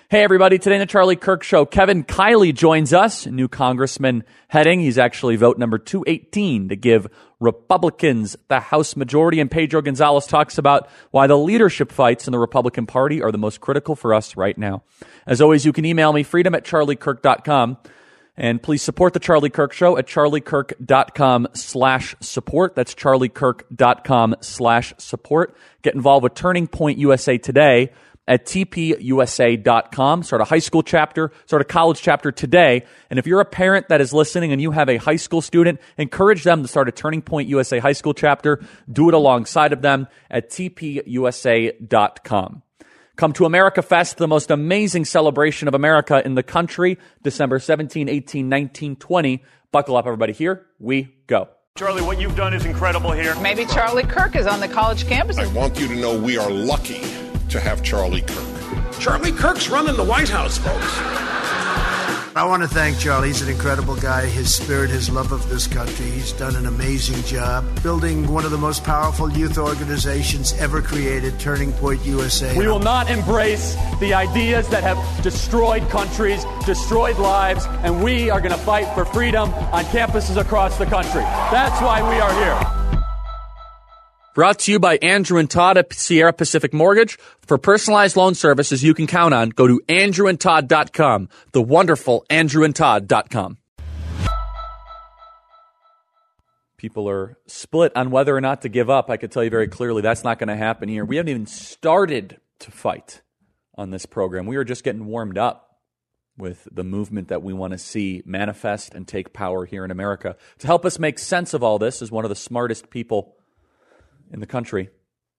Hey, everybody. Today in the Charlie Kirk Show, Kevin Kiley joins us, a new congressman heading. He's actually vote number 218 to give Republicans the House majority. And Pedro Gonzalez talks about why the leadership fights in the Republican Party are the most critical for us right now. As always, you can email me, freedom@charliekirk.com. And please support the Charlie Kirk Show at charliekirk.com/support. That's charliekirk.com/support. Get involved with Turning Point USA today at tpusa.com. Start a high school chapter, start a college chapter today. And if you're a parent that is listening and you have a high school student, encourage them to start a Turning Point USA high school chapter. Do it alongside of them at tpusa.com. Come to America Fest, the most amazing celebration of America in the country, December 17, 18, 19, 20. Buckle up, everybody. Here we go. Charlie, what you've done is incredible here. Maybe Charlie Kirk is on the college campus. I want you to know we are lucky to have Charlie Kirk. Charlie Kirk's running the White House, folks. I want to thank Charlie. He's an incredible guy. His spirit, his love of this country. He's done an amazing job building one of the most powerful youth organizations ever created, Turning Point USA. We will not embrace the ideas that have destroyed countries, destroyed lives, and we are going to fight for freedom on campuses across the country. That's why we are here. Brought to you by Andrew and Todd at Sierra Pacific Mortgage. For personalized loan services you can count on, go to andrewandtodd.com, the wonderful andrewandtodd.com. People are split on whether or not to give up. I could tell you very clearly that's not going to happen here. We haven't even started to fight on this program. We are just getting warmed up with the movement that we want to see manifest and take power here in America. To help us make sense of all this is one of the smartest people in the country.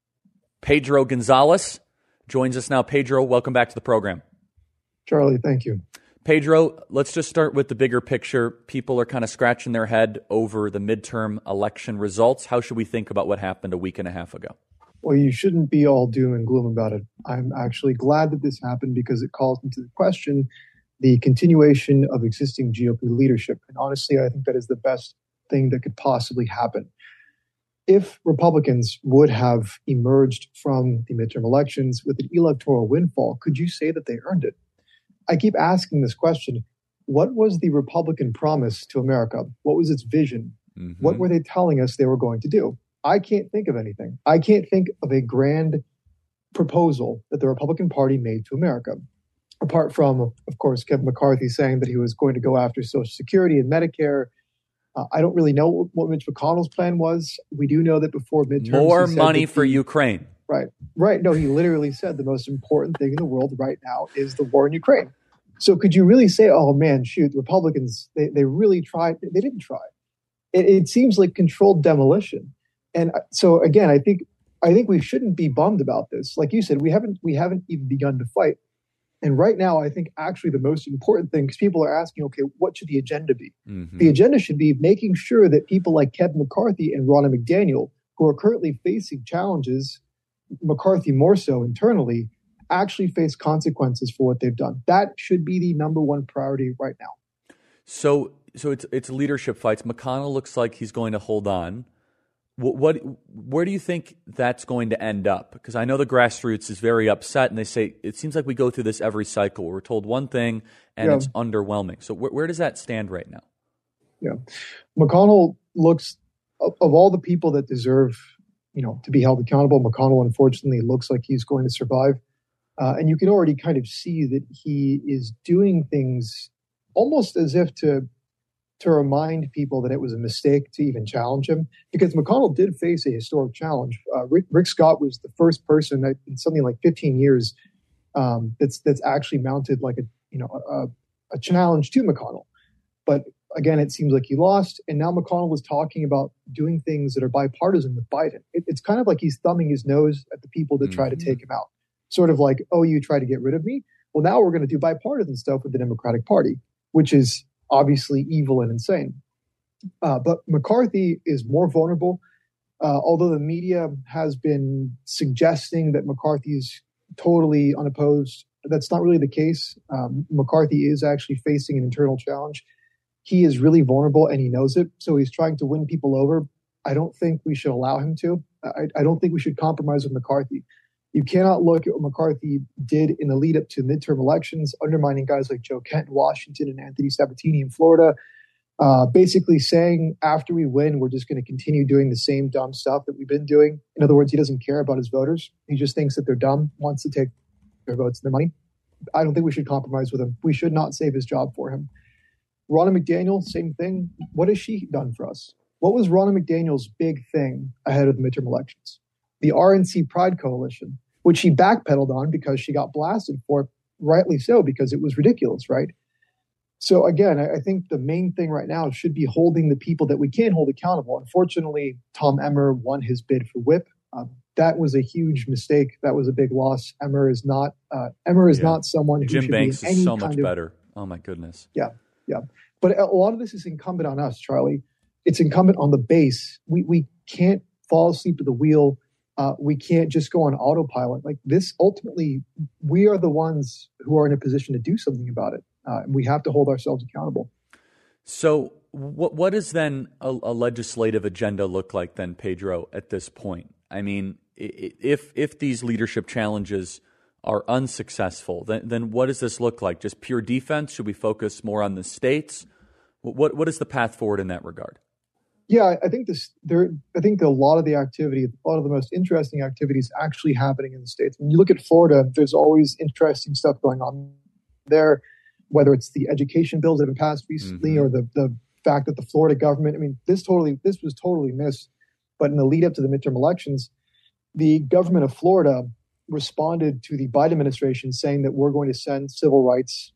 Pedro Gonzalez joins us now. Pedro, welcome back to the program. Charlie, thank you. Pedro, let's just start with the bigger picture. People are kind of scratching their head over the midterm election results. How should we think about what happened a week and a half ago? Well, you shouldn't be all doom and gloom about it. I'm actually glad that this happened because it calls into question the continuation of existing GOP leadership. And honestly, I think that is the best thing that could possibly happen. If Republicans would have emerged from the midterm elections with an electoral windfall, could you say that they earned it? I keep asking this question. What was the Republican promise to America? What was its vision? Mm-hmm. What were they telling us they were going to do? I can't think of anything. I can't think of a grand proposal that the Republican Party made to America. Apart from, of course, Kevin McCarthy saying that he was going to go after Social Security and Medicare. I don't really know what Mitch McConnell's plan was. We do know that before midterms, more money for Ukraine. Right. No, he literally said the most important thing in the world right now is the war in Ukraine. So could you really say, oh man, shoot, Republicans, they really tried. They didn't try. It seems like controlled demolition. And so again, I think we shouldn't be bummed about this. Like you said, we haven't even begun to fight. And right now, I think actually the most important thing, because people are asking, okay, what should the agenda be? Mm-hmm. The agenda should be making sure that people like Kevin McCarthy and Ronna McDaniel, who are currently facing challenges, McCarthy more so internally, actually face consequences for what they've done. That should be the number one priority right now. So it's leadership fights. McConnell looks like he's going to hold on. Where do you think that's going to end up? Because I know the grassroots is very upset, and they say it seems like we go through this every cycle. We're told one thing, and it's underwhelming. So where does that stand right now? Yeah, McConnell looks of all the people that deserve, to be held accountable. McConnell, unfortunately, looks like he's going to survive, and you can already kind of see that he is doing things almost as if to remind people that it was a mistake to even challenge him, because McConnell did face a historic challenge. Rick Scott was the first person that in something like 15 years that's actually mounted like a challenge to McConnell. But again, it seems like he lost, and now McConnell was talking about doing things that are bipartisan with Biden. It's kind of like he's thumbing his nose at the people that try to take him out. Sort of like, oh, you try to get rid of me? Well, now we're going to do bipartisan stuff with the Democratic Party, which is obviously evil and insane. But McCarthy is more vulnerable. Although the media has been suggesting that McCarthy is totally unopposed, that's not really the case. McCarthy is actually facing an internal challenge. He is really vulnerable and he knows it. So he's trying to win people over. I don't think we should allow him to. I don't think we should compromise with McCarthy. You cannot look at what McCarthy did in the lead up to midterm elections, undermining guys like Joe Kent in Washington and Anthony Sabatini in Florida, basically saying after we win, we're just going to continue doing the same dumb stuff that we've been doing. In other words, he doesn't care about his voters. He just thinks that they're dumb, wants to take their votes and their money. I don't think we should compromise with him. We should not save his job for him. Ronna McDaniel, same thing. What has she done for us? What was Ronna McDaniel's big thing ahead of the midterm elections? The RNC Pride Coalition, which she backpedaled on because she got blasted for it, rightly so, because it was ridiculous, right? So again, I think the main thing right now should be holding the people that we can hold accountable. Unfortunately, Tom Emmer won his bid for whip. That was a huge mistake. That was a big loss. Emmer is not someone who Jim should Banks be in any is so kind much of, better. Oh my goodness. Yeah. But a lot of this is incumbent on us, Charlie. It's incumbent on the base. We can't fall asleep at the wheel. We can't just go on autopilot. Like this, ultimately, we are the ones who are in a position to do something about it. And we have to hold ourselves accountable. So what does then a legislative agenda look like then, Pedro, at this point? I mean, if these leadership challenges are unsuccessful, then what does this look like? Just pure defense? Should we focus more on the states? What is the path forward in that regard? Yeah, I think a lot of the activity, a lot of the most interesting activities actually happening in the states. When you look at Florida, there's always interesting stuff going on there, whether it's the education bills that have been passed recently or the fact that the Florida government, I mean, this was totally missed. But in the lead up to the midterm elections, the government of Florida responded to the Biden administration saying that we're going to send civil rights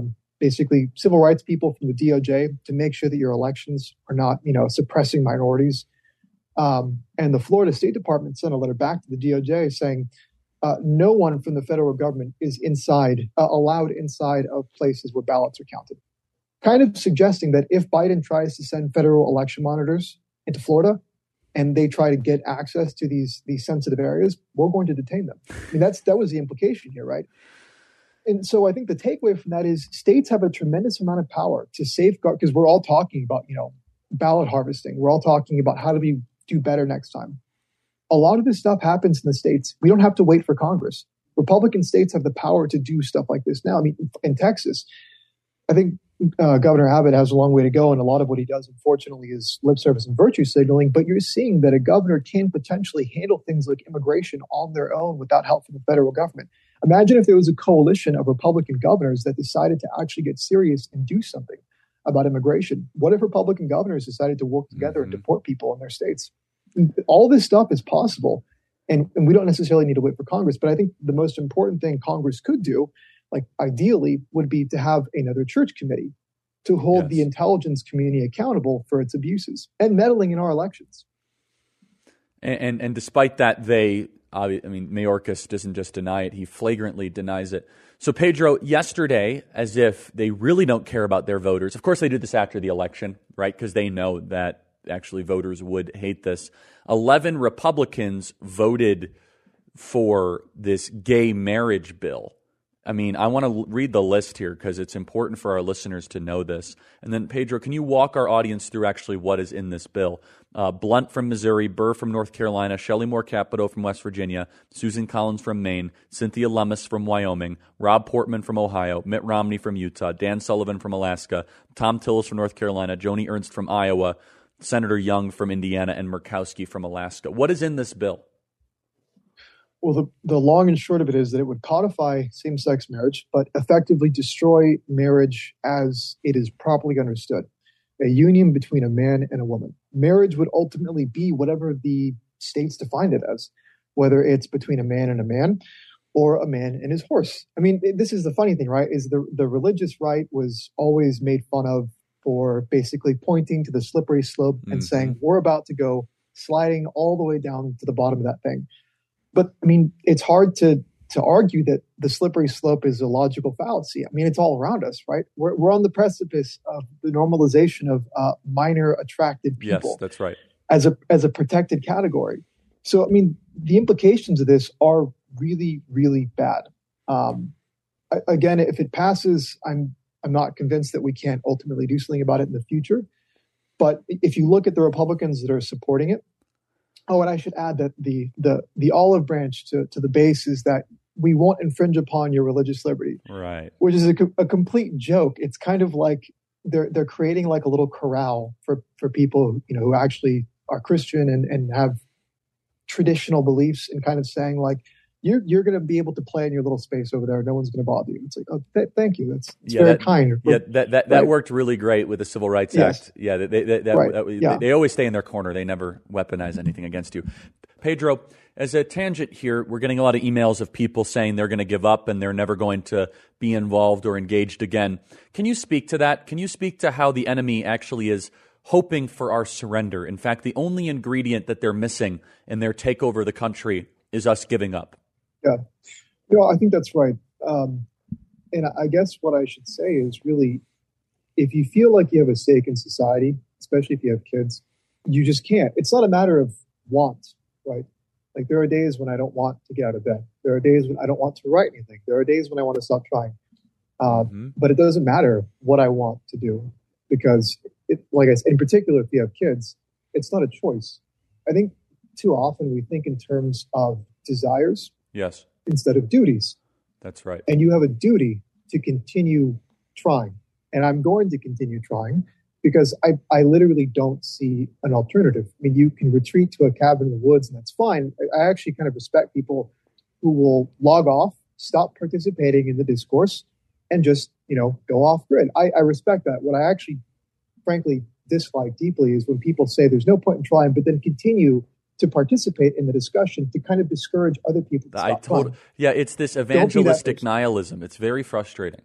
people from the DOJ to make sure that your elections are not, suppressing minorities. And the Florida State Department sent a letter back to the DOJ saying no one from the federal government is allowed inside of places where ballots are counted. Kind of suggesting that if Biden tries to send federal election monitors into Florida and they try to get access to these sensitive areas, we're going to detain them. I mean, that was the implication here, right? And so I think the takeaway from that is states have a tremendous amount of power to safeguard, because we're all talking about, ballot harvesting. We're all talking about how do we do better next time. A lot of this stuff happens in the states. We don't have to wait for Congress. Republican states have the power to do stuff like this now. I mean, in Texas, I think Governor Abbott has a long way to go, and a lot of what he does, unfortunately, is lip service and virtue signaling. But you're seeing that a governor can potentially handle things like immigration on their own without help from the federal government. Imagine if there was a coalition of Republican governors that decided to actually get serious and do something about immigration. What if Republican governors decided to work together and deport people in their states? All this stuff is possible, and we don't necessarily need to wait for Congress. But I think the most important thing Congress could do, like ideally, would be to have another church committee to hold the intelligence community accountable for its abuses and meddling in our elections. And despite that, Mayorkas doesn't just deny it, he flagrantly denies it. So Pedro, yesterday, as if they really don't care about their voters, of course they did this after the election, right? Because they know that actually voters would hate this. 11 Republicans voted for this gay marriage bill. I mean, I want to read the list here because it's important for our listeners to know this. And then, Pedro, can you walk our audience through actually what is in this bill? Blunt from Missouri, Burr from North Carolina, Shelley Moore Capito from West Virginia, Susan Collins from Maine, Cynthia Lummis from Wyoming, Rob Portman from Ohio, Mitt Romney from Utah, Dan Sullivan from Alaska, Tom Tillis from North Carolina, Joni Ernst from Iowa, Senator Young from Indiana, and Murkowski from Alaska. What is in this bill? Well, the long and short of it is that it would codify same-sex marriage, but effectively destroy marriage as it is properly understood, a union between a man and a woman. Marriage would ultimately be whatever the states defined it as, whether it's between a man and a man or a man and his horse. I mean, this is the funny thing, right, is the religious right was always made fun of for basically pointing to the slippery slope and saying, we're about to go sliding all the way down to the bottom of that thing. But I mean, it's hard to argue that the slippery slope is a logical fallacy. I mean, it's all around us, right? We're on the precipice of the normalization of minor attracted people. Yes, that's right. As a protected category. So, I mean, the implications of this are really, really bad. Again, if it passes, I'm not convinced that we can't ultimately do something about it in the future. But if you look at the Republicans that are supporting it, Oh, and I should add that the olive branch to the base is that we won't infringe upon your religious liberty, right? Which is a complete joke. It's kind of like they're creating like a little corral for people, who actually are Christian and have traditional beliefs, and kind of saying like, you're going to be able to play in your little space over there. No one's going to bother you. It's like, oh, thank you. It's very kind. That worked really great with the Civil Rights Act. Yeah, they always stay in their corner. They never weaponize anything against you. Pedro, as a tangent here, we're getting a lot of emails of people saying they're going to give up and they're never going to be involved or engaged again. Can you speak to that? Can you speak to how the enemy actually is hoping for our surrender? In fact, the only ingredient that they're missing in their takeover of the country is us giving up. Yeah, I think that's right. And I guess what I should say is really, if you feel like you have a stake in society, especially if you have kids, you just can't. It's not a matter of want, right? Like there are days when I don't want to get out of bed. There are days when I don't want to write anything. There are days when I want to stop trying. But it doesn't matter what I want to do, because like I said, in particular, if you have kids, it's not a choice. I think too often we think in terms of desires. Yes. Instead of duties. That's right. And you have a duty to continue trying. And I'm going to continue trying because I literally don't see an alternative. I mean, you can retreat to a cabin in the woods and that's fine. I actually kind of respect people who will log off, stop participating in the discourse, and just, go off grid. I respect that. What I actually, frankly, dislike deeply is when people say there's no point in trying, but then continue to participate in the discussion to kind of discourage other people to stop trying. Yeah, it's this evangelistic nihilism. It's very frustrating.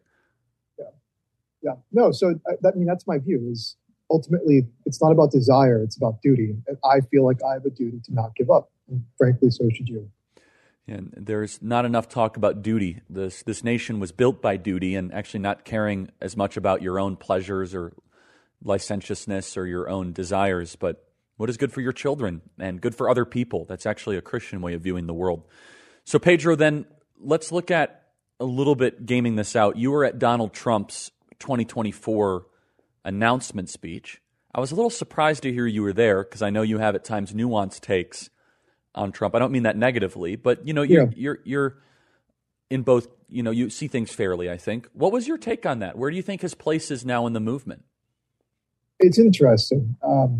Yeah. No, so that's my view, is ultimately it's not about desire, it's about duty. And I feel like I have a duty to not give up. And frankly, so should you. And there's not enough talk about duty. This nation was built by duty and actually not caring as much about your own pleasures or licentiousness or your own desires, but what is good for your children and good for other people. That's actually a Christian way of viewing the world. So, Pedro, then let's look at a little bit gaming this out. You were at Donald Trump's 2024 announcement speech. I was a little surprised to hear you were there because I know you have at times nuanced takes on Trump. I don't mean that negatively, but you're in both. You see things fairly, I think. What was your take on that? Where do you think his place is now in the movement? It's interesting.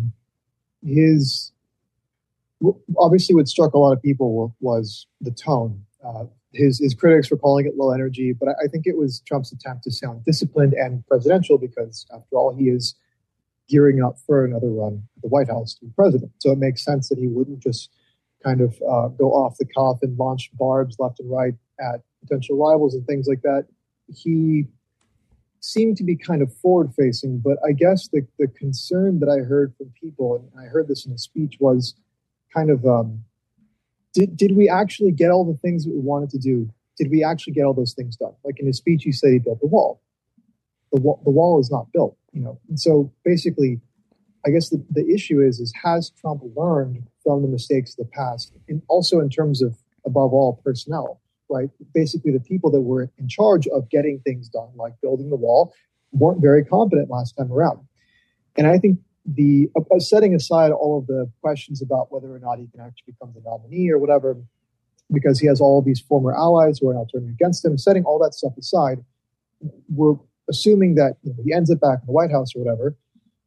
Obviously what struck a lot of people was the tone. His critics were calling it low energy, but I think it was Trump's attempt to sound disciplined and presidential because, after all, he is gearing up for another run at the White House to be president. So it makes sense that he wouldn't just kind of go off the cuff and launch barbs left and right at potential rivals and things like that. He seemed to be kind of forward-facing, but I guess the concern that I heard from people, and I heard this in a speech, was kind of, did we actually get all the things that we wanted to do? Did we actually get all those things done? Like in his speech, he said he built the wall. The wall is not built, And so basically, I guess the issue is has Trump learned from the mistakes of the past, and also in terms of, above all, personnel? Right? Basically, the people that were in charge of getting things done, like building the wall, weren't very competent last time around. And I think setting aside all of the questions about whether or not he can actually become the nominee or whatever, because he has all of these former allies who are now turning against him, setting all that stuff aside, we're assuming that he ends up back in the White House or whatever.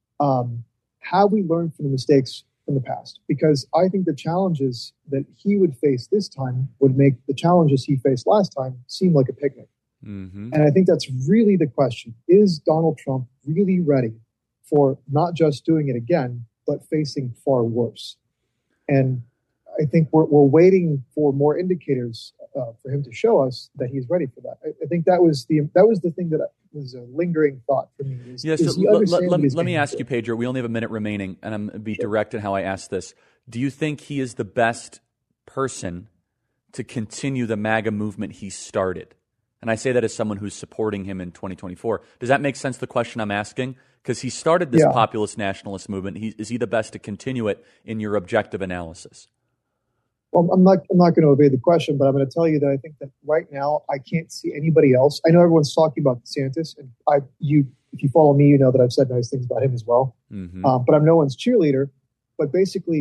Have we learned from the mistakes from the past? Because I think the challenges that he would face this time would make the challenges he faced last time seem like a picnic. Mm-hmm. And I think that's really the question. Is Donald Trump really ready for not just doing it again, but facing far worse? And I think we're waiting for more indicators for him to show us that he's ready for that. I think that was the thing that was a lingering thought for me. Let me ask you, Pedro. We only have a minute remaining, and I'm going to be direct in how I ask this. Do you think he is the best person to continue the MAGA movement he started? And I say that as someone who's supporting him in 2024. Does that make sense, the question I'm asking? Because he started this populist nationalist movement. Is he the best to continue it in your objective analysis? Well, I'm not going to evade the question, but I'm going to tell you that I think that right now I can't see anybody else. I know everyone's talking about DeSantis, and if you follow me, you know that I've said nice things about him as well. Mm-hmm. But I'm no one's cheerleader. But basically,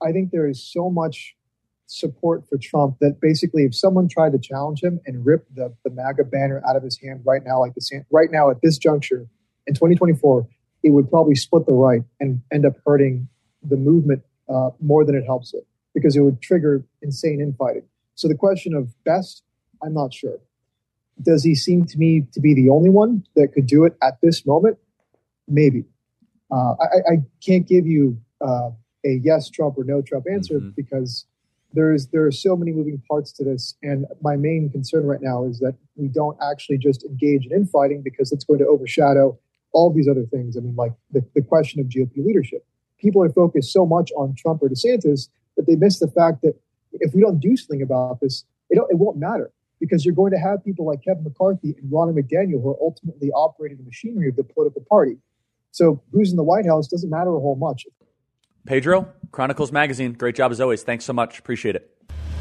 I think there is so much support for Trump that basically if someone tried to challenge him and rip the MAGA banner out of his hand right now, right now at this juncture in 2024, it would probably split the right and end up hurting the movement more than it helps it, because it would trigger insane infighting. So the question of best, I'm not sure. Does he seem to me to be the only one that could do it at this moment? Maybe. I can't give you a yes Trump or no Trump answer because there are so many moving parts to this. And my main concern right now is that we don't actually just engage in infighting, because it's going to overshadow all these other things. I mean, like the question of GOP leadership. People are focused so much on Trump or DeSantis that they miss the fact that if we don't do something about this, it won't matter, because you're going to have people like Kevin McCarthy and Ronna McDaniel who are ultimately operating the machinery of the political party. So who's in the White House doesn't matter a whole much. Pedro, Chronicles Magazine, great job as always. Thanks so much. Appreciate it.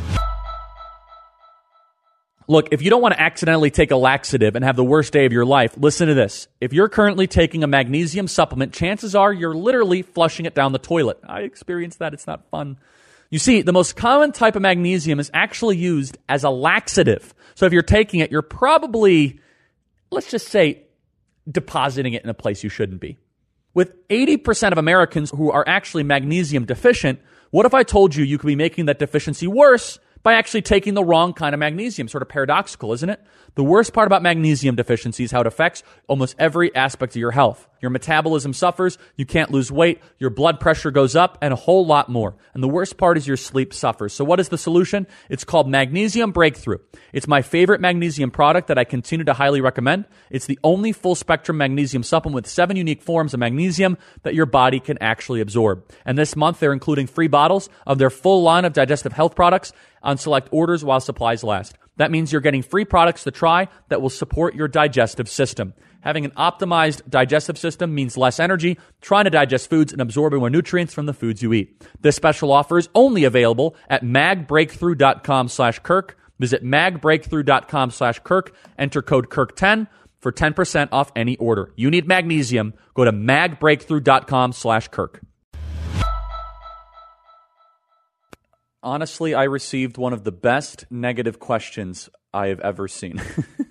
Look, if you don't want to accidentally take a laxative and have the worst day of your life, listen to this. If you're currently taking a magnesium supplement, chances are you're literally flushing it down the toilet. I experienced that. It's not fun. You see, the most common type of magnesium is actually used as a laxative. So if you're taking it, you're probably, let's just say, depositing it in a place you shouldn't be. With 80% of Americans who are actually magnesium deficient, what if I told you you could be making that deficiency worse by actually taking the wrong kind of magnesium? Sort of paradoxical, isn't it? The worst part about magnesium deficiency is how it affects almost every aspect of your health. Your metabolism suffers, you can't lose weight, your blood pressure goes up, and a whole lot more. And the worst part is your sleep suffers. So what is the solution? It's called Magnesium Breakthrough. It's my favorite magnesium product that I continue to highly recommend. It's the only full-spectrum magnesium supplement with 7 unique forms of magnesium that your body can actually absorb. And this month, they're including free bottles of their full line of digestive health products on select orders while supplies last. That means you're getting free products to try that will support your digestive system. Having an optimized digestive system means less energy trying to digest foods and absorbing more nutrients from the foods you eat. This special offer is only available at magbreakthrough.com/Kirk. Visit magbreakthrough.com/Kirk. Enter code Kirk10 for 10% off any order. You need magnesium. Go to magbreakthrough.com/Kirk. Honestly, I received one of the best negative questions I have ever seen.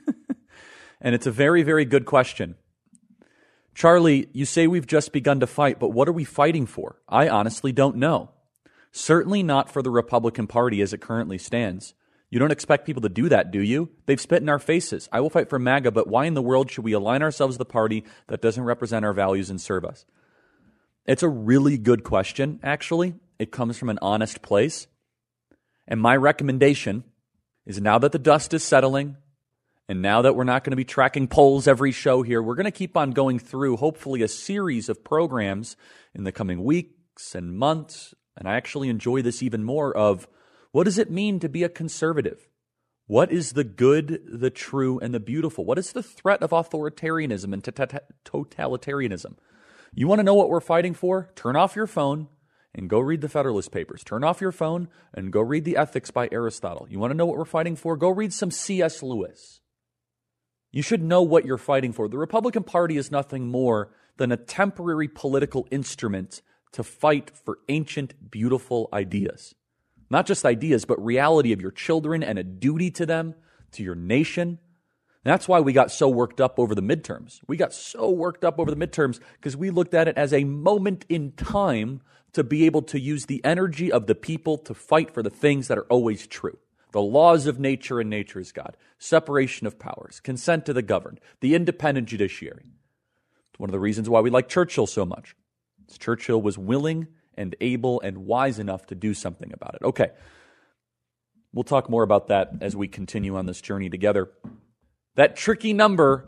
And it's a very, very good question. Charlie, you say we've just begun to fight, but what are we fighting for? I honestly don't know. Certainly not for the Republican Party as it currently stands. You don't expect people to do that, do you? They've spit in our faces. I will fight for MAGA, but why in the world should we align ourselves with a party that doesn't represent our values and serve us? It's a really good question, actually. It comes from an honest place. And my recommendation is, now that the dust is settling, and now that we're not going to be tracking polls every show here, we're going to keep on going through, hopefully, a series of programs in the coming weeks and months. And I actually enjoy this even more of, what does it mean to be a conservative? What is the good, the true, and the beautiful? What is the threat of authoritarianism and totalitarianism? You want to know what we're fighting for? Turn off your phone and go read the Federalist Papers. Turn off your phone and go read the Ethics by Aristotle. You want to know what we're fighting for? Go read some C.S. Lewis. You should know what you're fighting for. The Republican Party is nothing more than a temporary political instrument to fight for ancient, beautiful ideas. Not just ideas, but reality of your children and a duty to them, to your nation. And that's why we got so worked up over the midterms. We got so worked up over the midterms because we looked at it as a moment in time to be able to use the energy of the people to fight for the things that are always true. The laws of nature and nature's God, separation of powers, consent to the governed, the independent judiciary. It's one of the reasons why we like Churchill so much. Churchill was willing and able and wise enough to do something about it. Okay, we'll talk more about that as we continue on this journey together. That tricky number,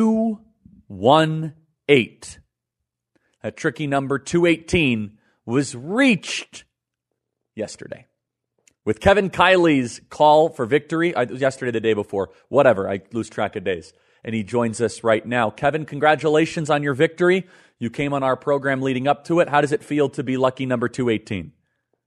218. That tricky number, 218, was reached yesterday. With Kevin Kiley's call for victory, it was yesterday, the day before, whatever, I lose track of days. And he joins us right now. Kevin, congratulations on your victory. You came on our program leading up to it. How does it feel to be lucky number 218?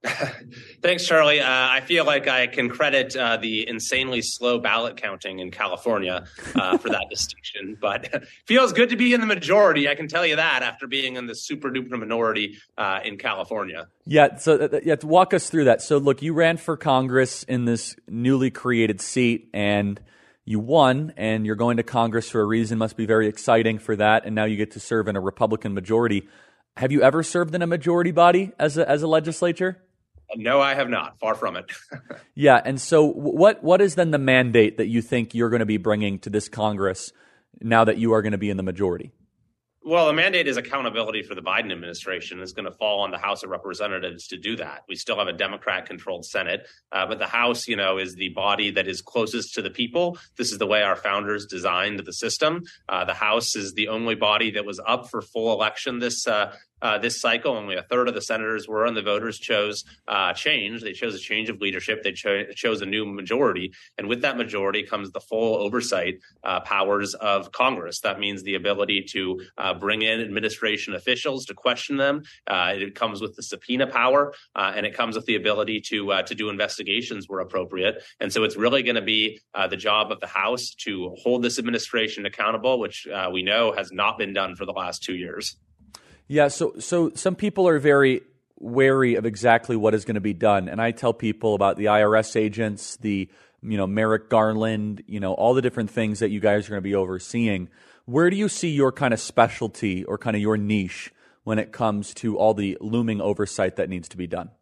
Thanks, Charlie. I feel like I can credit the insanely slow ballot counting in California for that distinction, but feels good to be in the majority. I can tell you that after being in the super duper minority in California. Yeah. So to walk us through that. So look, you ran for Congress in this newly created seat and you won, and you're going to Congress for a reason. Must be very exciting for that. And now you get to serve in a Republican majority. Have you ever served in a majority body as a legislature? No, I have not. Far from it. Yeah. And so what is then the mandate that you think you're going to be bringing to this Congress now that you are going to be in the majority? Well, the mandate is accountability for the Biden administration. It's going to fall on the House of Representatives to do that. We still have a Democrat-controlled Senate, but the House, is the body that is closest to the people. This is the way our founders designed the system. The House is the only body that was up for full election this cycle. Only a third of the senators were, and the voters chose change. They chose a change of leadership. They chose a new majority. And with that majority comes the full oversight powers of Congress. That means the ability to bring in administration officials to question them. It comes with the subpoena power, and it comes with the ability to do investigations where appropriate. And so it's really going to be the job of the House to hold this administration accountable, which we know has not been done for the last 2 years. Yeah, so some people are very wary of exactly what is going to be done. And I tell people about the IRS agents, the Merrick Garland, all the different things that you guys are going to be overseeing. Where do you see your kind of specialty or kind of your niche when it comes to all the looming oversight that needs to be done?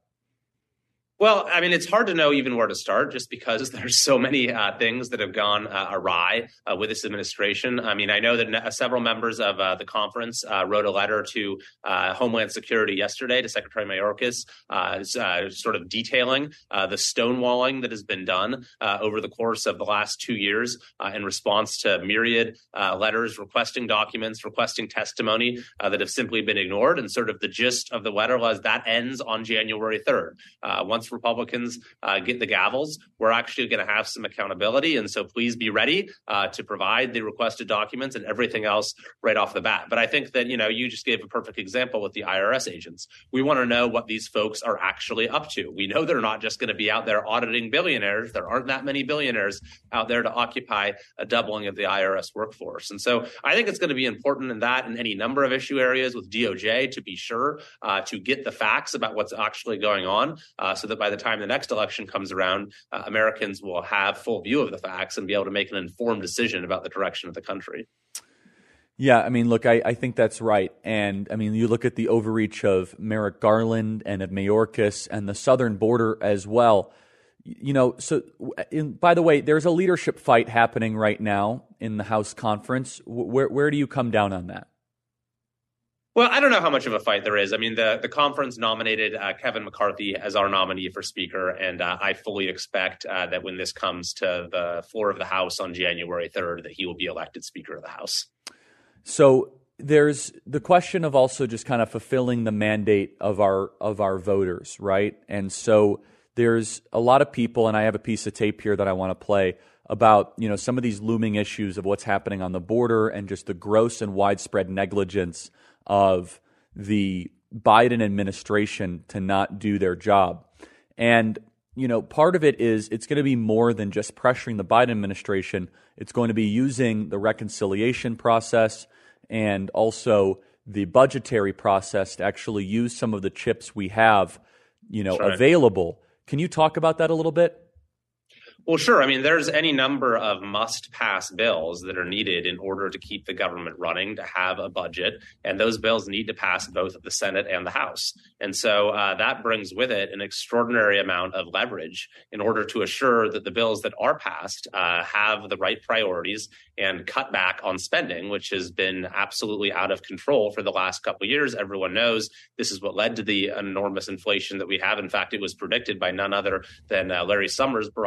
Well, I mean, it's hard to know even where to start just because there's so many things that have gone awry with this administration. I mean, I know that several members of the conference wrote a letter to Homeland Security yesterday to Secretary Mayorkas sort of detailing the stonewalling that has been done over the course of the last 2 years in response to myriad letters requesting documents, requesting testimony that have simply been ignored. And sort of the gist of the letter was that ends on January 3rd. Once Republicans get the gavels, we're actually going to have some accountability. And so please be ready to provide the requested documents and everything else right off the bat. But I think that, you just gave a perfect example with the IRS agents. We want to know what these folks are actually up to. We know they're not just going to be out there auditing billionaires. There aren't that many billionaires out there to occupy a doubling of the IRS workforce. And so I think it's going to be important in that and any number of issue areas with DOJ to be sure to get the facts about what's actually going on so that by the time the next election comes around, Americans will have full view of the facts and be able to make an informed decision about the direction of the country. Yeah, I mean, look, I think that's right. And I mean, you look at the overreach of Merrick Garland and of Mayorkas and the southern border as well. By the way, there's a leadership fight happening right now in the House conference. Where do you come down on that? Well, I don't know how much of a fight there is. I mean, the conference nominated Kevin McCarthy as our nominee for Speaker, and I fully expect that when this comes to the floor of the House on January 3rd, that he will be elected Speaker of the House. So there's the question of also just kind of fulfilling the mandate of our voters, right? And so there's a lot of people, and I have a piece of tape here that I want to play about, some of these looming issues of what's happening on the border and just the gross and widespread negligence of the Biden administration to not do their job. And, part of it is it's going to be more than just pressuring the Biden administration. It's going to be using the reconciliation process and also the budgetary process to actually use some of the chips we have, available. Can you talk about that a little bit? Well, sure. I mean, there's any number of must-pass bills that are needed in order to keep the government running, to have a budget, and those bills need to pass both the Senate and the House. And so that brings with it an extraordinary amount of leverage in order to assure that the bills that are passed have the right priorities and cut back on spending, which has been absolutely out of control for the last couple of years. Everyone knows this is what led to the enormous inflation that we have. In fact, it was predicted by none other than Larry Summers, Barack Obama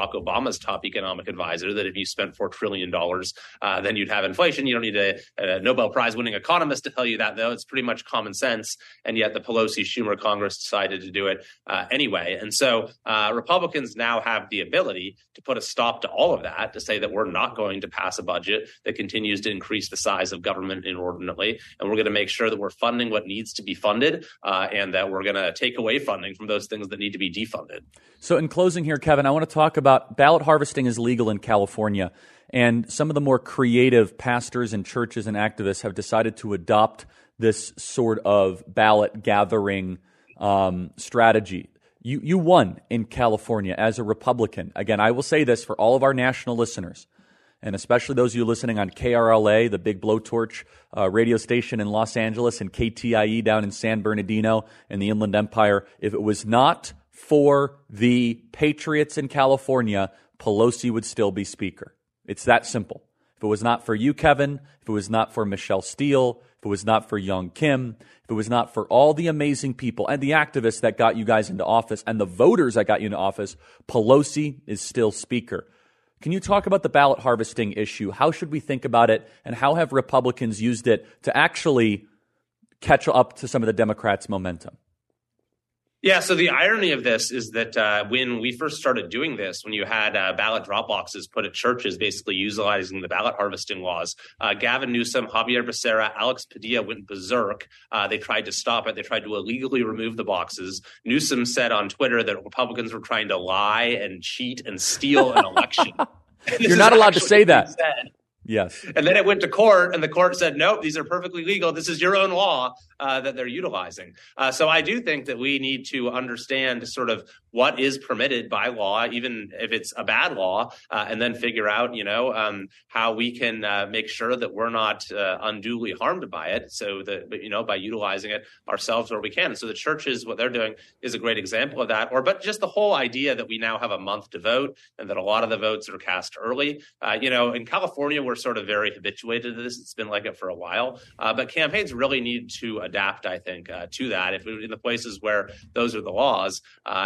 Obama's top economic advisor that if you spent $4 trillion, then you'd have inflation. You don't need a Nobel Prize winning economist to tell you that, though. It's pretty much common sense. And yet the Pelosi-Schumer Congress decided to do it anyway. And so Republicans now have the ability to put a stop to all of that, to say that we're not going to pass a budget that continues to increase the size of government inordinately. And we're going to make sure that we're funding what needs to be funded and that we're going to take away funding from those things that need to be defunded. So in closing here, Kevin, I want to talk about ballot harvesting is legal in California. And some of the more creative pastors and churches and activists have decided to adopt this sort of ballot gathering strategy. You won in California as a Republican. Again, I will say this for all of our national listeners, and especially those of you listening on KRLA, the big blowtorch radio station in Los Angeles, and KTIE down in San Bernardino in the Inland Empire. If it was not for the Patriots in California, Pelosi would still be Speaker. It's that simple. If it was not for you, Kevin, if it was not for Michelle Steele, if it was not for Young Kim, if it was not for all the amazing people and the activists that got you guys into office and the voters that got you into office, Pelosi is still Speaker. Can you talk about the ballot harvesting issue? How should we think about it, and how have Republicans used it to actually catch up to some of the Democrats' momentum? Yeah, so the irony of this is that when we first started doing this, when you had ballot drop boxes put at churches basically utilizing the ballot harvesting laws, Gavin Newsom, Javier Becerra, Alex Padilla went berserk. They tried to stop it. They tried to illegally remove the boxes. Newsom said on Twitter that Republicans were trying to lie and cheat and steal an election. You're not allowed to say that. Yes. And then it went to court, and the court said, nope, these are perfectly legal. This is your own law that they're utilizing. So I do think that we need to understand sort of what is permitted by law, even if it's a bad law, and then figure out, how we can make sure that we're not unduly harmed by it. So that, by utilizing it ourselves where we can. And so the churches, what they're doing is a great example of that. But just the whole idea that we now have a month to vote and that a lot of the votes are cast early. In California, we're sort of very habituated to this. It's been like it for a while. But campaigns really need to adapt, I think, to that if in the places where those are the laws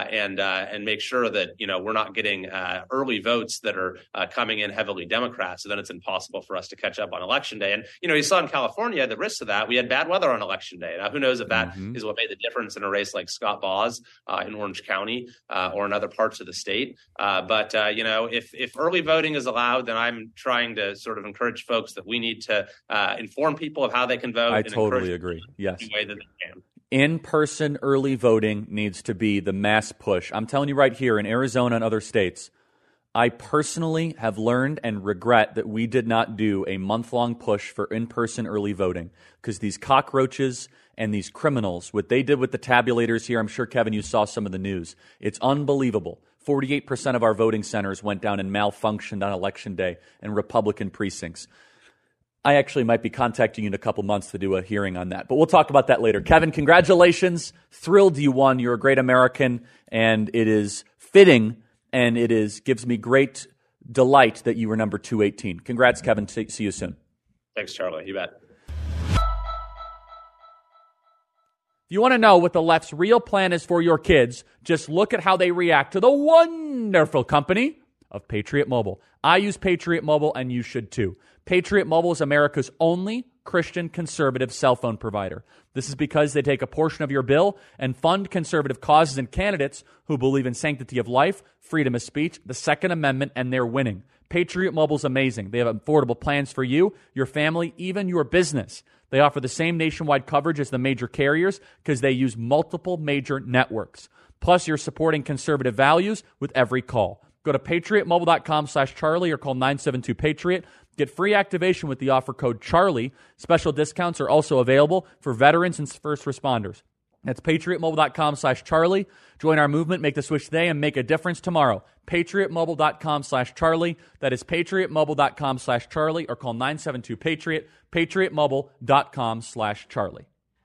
and make sure that, we're not getting early votes that are coming in heavily Democrat. So then it's impossible for us to catch up on Election Day. And, you saw in California, the risks of that, we had bad weather on Election Day. Now, who knows if that is what made the difference in a race like Scott Baugh's in Orange County or in other parts of the state. But if early voting is allowed, then I'm trying to sort of encourage folks that we need to inform people of how they can vote. I totally agree. Yes. The way that they can. In-person early voting needs to be the mass push. I'm telling you right here in Arizona and other states, I personally have learned and regret that we did not do a month-long push for in-person early voting because these cockroaches and these criminals, what they did with the tabulators here, I'm sure, Kevin, you saw some of the news. It's unbelievable. 48% of our voting centers went down and malfunctioned on Election Day in Republican precincts. I actually might be contacting you in a couple months to do a hearing on that, but we'll talk about that later. Kevin, congratulations. Thrilled you won. You're a great American, and it is fitting, and gives me great delight that you were number 218. Congrats, Kevin. See you soon. Thanks, Charlie. You bet. If you want to know what the left's real plan is for your kids, just look at how they react to the wonderful company of Patriot Mobile. I use Patriot Mobile, and you should too. Patriot Mobile is America's only Christian conservative cell phone provider. This is because they take a portion of your bill and fund conservative causes and candidates who believe in sanctity of life, freedom of speech, the Second Amendment, and they're winning. Patriot Mobile's amazing. They have affordable plans for you, your family, even your business. They offer the same nationwide coverage as the major carriers because they use multiple major networks. Plus, you're supporting conservative values with every call. Go to patriotmobile.com/Charlie or call 972-PATRIOT. Get free activation with the offer code Charlie. Special discounts are also available for veterans and first responders. That's patriotmobile.com/Charlie. Join our movement, make the switch today, and make a difference tomorrow. patriotmobile.com/Charlie. That is patriotmobile.com/Charlie or call 972-PATRIOT. patriotmobile.com/Charlie.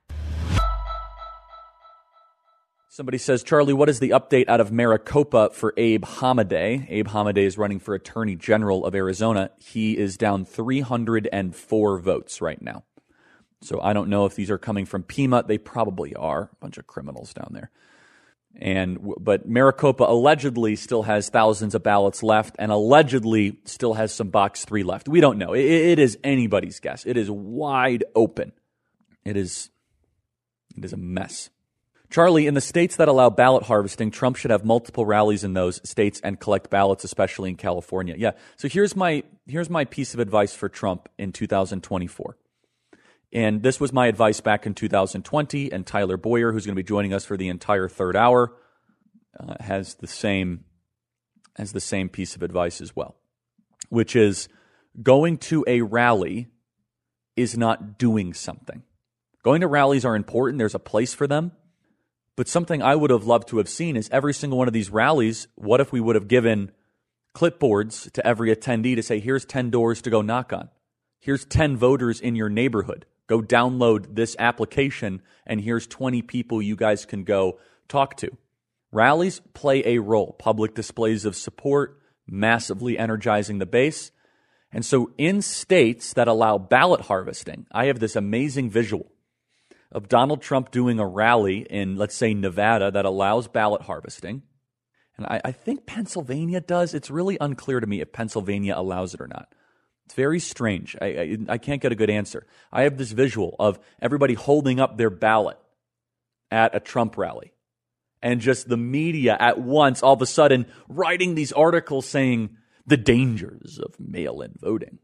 Somebody says, Charlie, what is the update out of Maricopa for Abe Hamadeh? Abe Hamadeh is running for Attorney General of Arizona. He is down 304 votes right now. So I don't know if these are coming from Pima. They probably are. A bunch of criminals down there. But Maricopa allegedly still has thousands of ballots left and allegedly still has some Box 3 left. We don't know. It is anybody's guess. It is wide open. It is a mess. Charlie, in the states that allow ballot harvesting, Trump should have multiple rallies in those states and collect ballots, especially in California. Yeah. So here's my piece of advice for Trump in 2024. And this was my advice back in 2020, and Tyler Boyer, who's going to be joining us for the entire third hour, has the same piece of advice as well, which is going to a rally is not doing something. Going to rallies are important. There's a place for them. But something I would have loved to have seen is every single one of these rallies, what if we would have given clipboards to every attendee to say, here's 10 doors to go knock on. Here's 10 voters in your neighborhood. Go download this application, and here's 20 people you guys can go talk to. Rallies play a role. Public displays of support, massively energizing the base. And so in states that allow ballot harvesting, I have this amazing visual of Donald Trump doing a rally in, let's say, Nevada that allows ballot harvesting. And I think Pennsylvania does. It's really unclear to me if Pennsylvania allows it or not. It's very strange. I can't get a good answer. I have this visual of everybody holding up their ballot at a Trump rally. And just the media at once, all of a sudden, writing these articles saying the dangers of mail-in voting.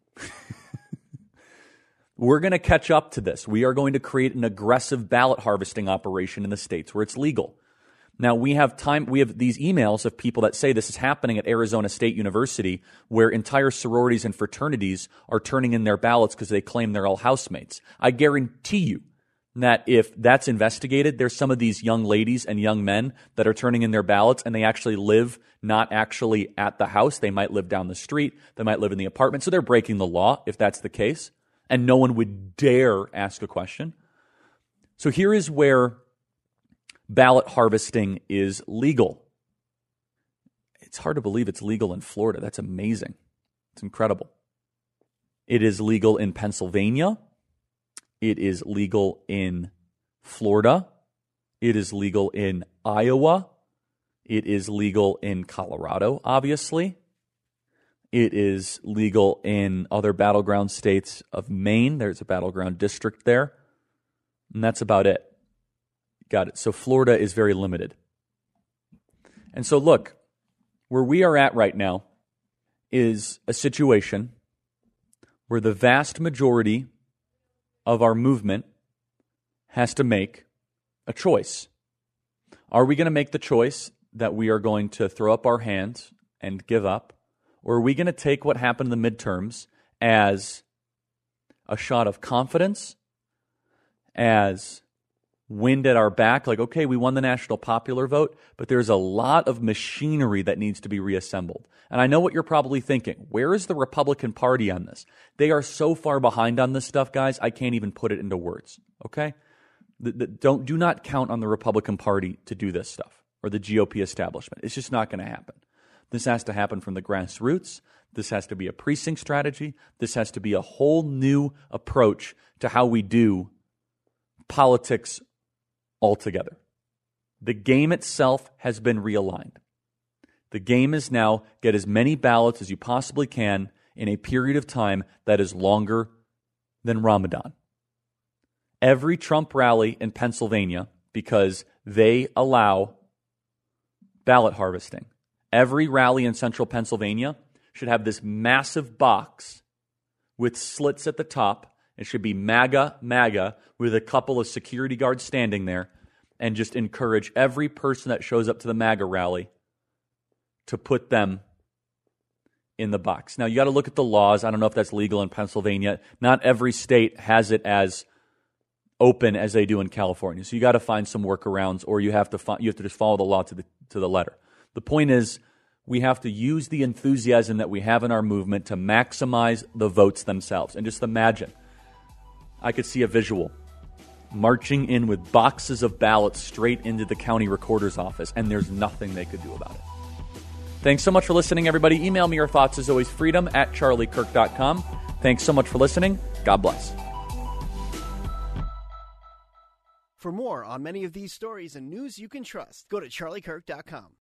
We're going to catch up to this. We are going to create an aggressive ballot harvesting operation in the states where it's legal. Now, we have these emails of people that say this is happening at Arizona State University, where entire sororities and fraternities are turning in their ballots because they claim they're all housemates. I guarantee you that if that's investigated, there's some of these young ladies and young men that are turning in their ballots and they actually live not actually at the house. They might live down the street. They might live in the apartment. So they're breaking the law if that's the case. And no one would dare ask a question. So here is where ballot harvesting is legal. It's hard to believe it's legal in Florida. That's amazing. It's incredible. It is legal in Pennsylvania. It is legal in Florida. It is legal in Iowa. It is legal in Colorado, obviously. It is legal in other battleground states of Maine. There's a battleground district there. And that's about it. Got it. So Florida is very limited. And so look, where we are at right now is a situation where the vast majority of our movement has to make a choice. Are we going to make the choice that we are going to throw up our hands and give up? Or are we going to take what happened in the midterms as a shot of confidence, as wind at our back, like, okay, we won the national popular vote, but there's a lot of machinery that needs to be reassembled. And I know what you're probably thinking. Where is the Republican Party on this? They are so far behind on this stuff, guys, I can't even put it into words, okay? Do not count on the Republican Party to do this stuff, or the GOP establishment. It's just not going to happen. This has to happen from the grassroots. This has to be a precinct strategy. This has to be a whole new approach to how we do politics altogether. The game itself has been realigned. The game is now get as many ballots as you possibly can in a period of time that is longer than Ramadan. Every Trump rally in Pennsylvania, because they allow ballot harvesting, every rally in central Pennsylvania should have this massive box with slits at the top. It should be MAGA, MAGA, with a couple of security guards standing there, and just encourage every person that shows up to the MAGA rally to put them in the box. Now, you got to look at the laws. I don't know if that's legal in Pennsylvania. Not every state has it as open as they do in California. So you got to find some workarounds, or you have to just follow the law to the letter. The point is, we have to use the enthusiasm that we have in our movement to maximize the votes themselves. And just imagine, I could see a visual marching in with boxes of ballots straight into the county recorder's office, and there's nothing they could do about it. Thanks so much for listening, everybody. Email me your thoughts, as always, freedom@charliekirk.com. Thanks so much for listening. God bless. For more on many of these stories and news you can trust, go to charliekirk.com.